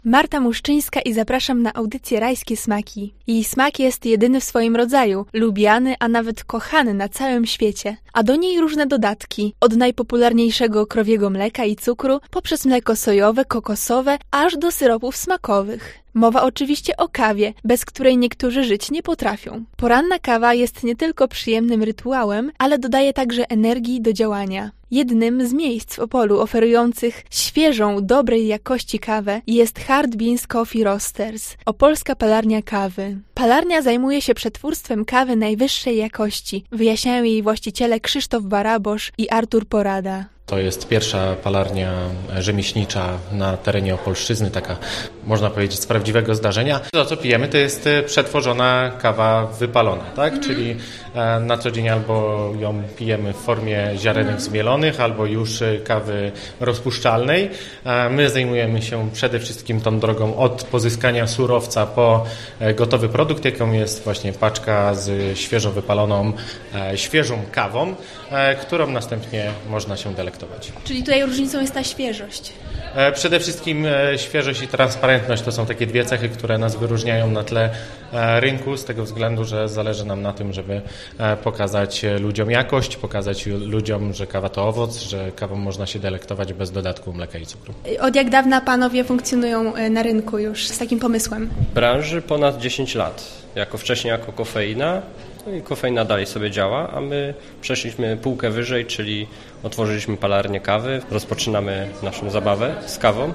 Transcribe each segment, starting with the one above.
Marta Muszczyńska i zapraszam na audycję Rajskie Smaki. Jej smak jest jedyny w swoim rodzaju, lubiany, a nawet kochany na całym świecie. A do niej różne dodatki, od najpopularniejszego krowiego mleka i cukru, poprzez mleko sojowe, kokosowe, aż do syropów smakowych. Mowa oczywiście o kawie, bez której niektórzy żyć nie potrafią. Poranna kawa jest nie tylko przyjemnym rytuałem, ale dodaje także energii do działania. Jednym z miejsc w Opolu oferujących świeżą, dobrej jakości kawę jest Hard Beans Coffee Roasters, opolska palarnia kawy. Palarnia zajmuje się przetwórstwem kawy najwyższej jakości, wyjaśniają jej właściciele Krzysztof Barabosz i Artur Porada. To jest pierwsza palarnia rzemieślnicza na terenie Opolszczyzny, taka można powiedzieć z prawdziwego zdarzenia. To, co pijemy, to jest przetworzona kawa wypalona, tak? Czyli na co dzień albo ją pijemy w formie ziarenek zmielonych, albo już kawy rozpuszczalnej. My zajmujemy się przede wszystkim tą drogą od pozyskania surowca po gotowy produkt, jaką jest właśnie paczka z świeżo wypaloną, świeżą kawą, którą następnie można się delektować. Czyli tutaj różnicą jest ta świeżość. Przede wszystkim świeżość i transparentność to są takie dwie cechy, które nas wyróżniają na tle rynku, z tego względu, że zależy nam na tym, żeby pokazać ludziom jakość, pokazać ludziom, że kawa to owoc, że kawą można się delektować bez dodatku mleka i cukru. Od jak dawna panowie funkcjonują na rynku już z takim pomysłem? W branży ponad 10 lat. Wcześniej jako kofeina. No i kofeina dalej sobie działa, a my przeszliśmy półkę wyżej, czyli otworzyliśmy palarnię kawy, rozpoczynamy naszą zabawę z kawą,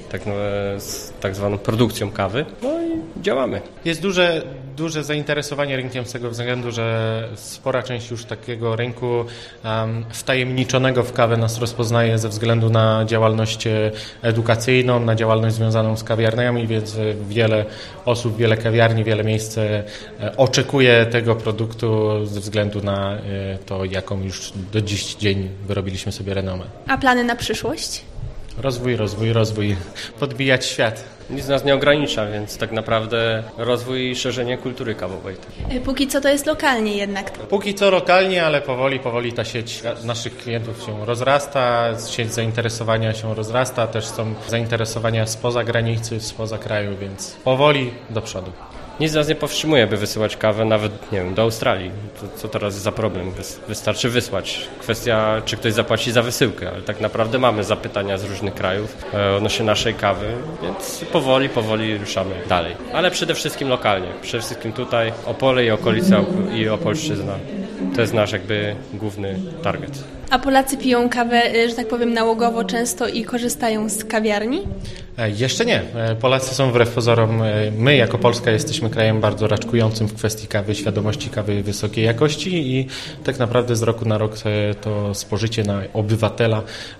z tak zwaną produkcją kawy, no i działamy. Jest duże zainteresowanie rynkiem z tego względu, że spora część już takiego rynku wtajemniczonego w kawę nas rozpoznaje ze względu na działalność edukacyjną, na działalność związaną z kawiarniami, więc wiele osób, wiele kawiarni, wiele miejsc oczekuje tego produktu ze względu na to, jaką już do dziś dzień wyrobiliśmy sobie renomę. A plany na przyszłość? Rozwój, podbijać świat. Nic nas nie ogranicza, więc tak naprawdę rozwój i szerzenie kultury kawowej. Póki co to jest lokalnie jednak. Póki co lokalnie, ale powoli ta sieć naszych klientów się rozrasta, sieć zainteresowania się rozrasta, też są zainteresowania spoza granicy, spoza kraju, więc powoli do przodu. Nic nas nie powstrzymuje, by wysyłać kawę nawet, do Australii. Co teraz jest za problem? Wystarczy wysłać. Kwestia, czy ktoś zapłaci za wysyłkę, ale tak naprawdę mamy zapytania z różnych krajów odnośnie naszej kawy, więc powoli ruszamy dalej. Ale przede wszystkim lokalnie. Przede wszystkim tutaj Opole i okolica i Opolszczyzna. To jest nasz główny target. A Polacy piją kawę, że tak powiem, nałogowo często i korzystają z kawiarni? Jeszcze nie. Polacy są wbrew pozorom, my jako Polska jesteśmy krajem bardzo raczkującym w kwestii kawy, świadomości kawy wysokiej jakości i tak naprawdę z roku na rok to spożycie na obywatela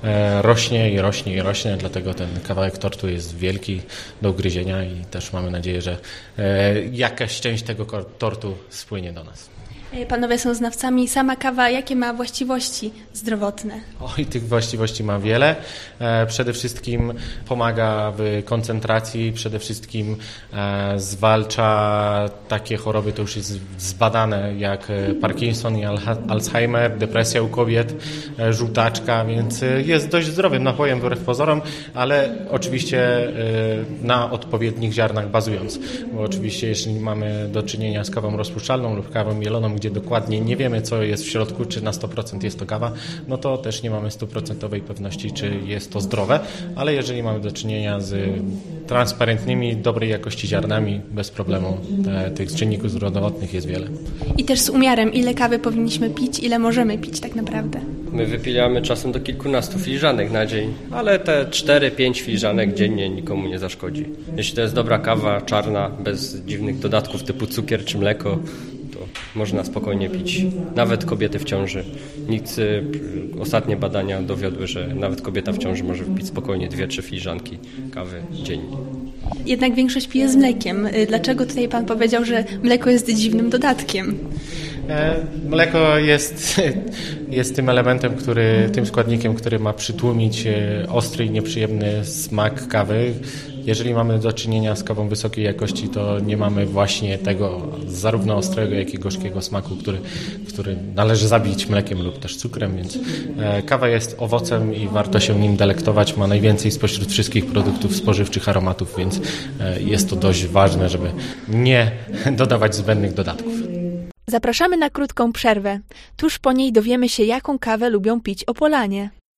rośnie, dlatego ten kawałek tortu jest wielki do ugryzienia i też mamy nadzieję, że jakaś część tego tortu spłynie do nas. Panowie są znawcami. Sama kawa, jakie ma właściwości zdrowotne? Oj, tych właściwości ma wiele. Przede wszystkim pomaga w koncentracji, przede wszystkim zwalcza takie choroby, to już jest zbadane, jak Parkinson i Alzheimer, depresja u kobiet, żółtaczka, więc jest dość zdrowym napojem wbrew pozorom, ale oczywiście na odpowiednich ziarnach bazując, bo oczywiście jeśli mamy do czynienia z kawą rozpuszczalną lub kawą mieloną, gdzie dokładnie nie wiemy, co jest w środku, czy na 100% jest to kawa, no to też nie mamy 100% pewności, czy jest to zdrowe, ale jeżeli mamy do czynienia z transparentnymi, dobrej jakości ziarnami, bez problemu tych czynników zdrowotnych jest wiele. I też z umiarem, ile kawy powinniśmy pić, ile możemy pić tak naprawdę? My wypijamy czasem do kilkunastu filiżanek na dzień, ale te 4-5 filiżanek dziennie nikomu nie zaszkodzi. Jeśli to jest dobra kawa, czarna, bez dziwnych dodatków typu cukier czy mleko, to można spokojnie pić. Nawet kobiety w ciąży. Ostatnie badania dowiodły, że nawet kobieta w ciąży może wypić spokojnie 2-3 filiżanki kawy dziennie. Jednak większość pije z mlekiem. Dlaczego tutaj pan powiedział, że mleko jest dziwnym dodatkiem? Mleko jest tym elementem, tym składnikiem, który ma przytłumić ostry i nieprzyjemny smak kawy. Jeżeli mamy do czynienia z kawą wysokiej jakości, to nie mamy właśnie tego zarówno ostrego, jak i gorzkiego smaku, który należy zabić mlekiem lub też cukrem, więc kawa jest owocem i warto się nim delektować. Ma najwięcej spośród wszystkich produktów spożywczych aromatów, więc jest to dość ważne, żeby nie dodawać zbędnych dodatków. Zapraszamy na krótką przerwę. Tuż po niej dowiemy się, jaką kawę lubią pić Opolanie.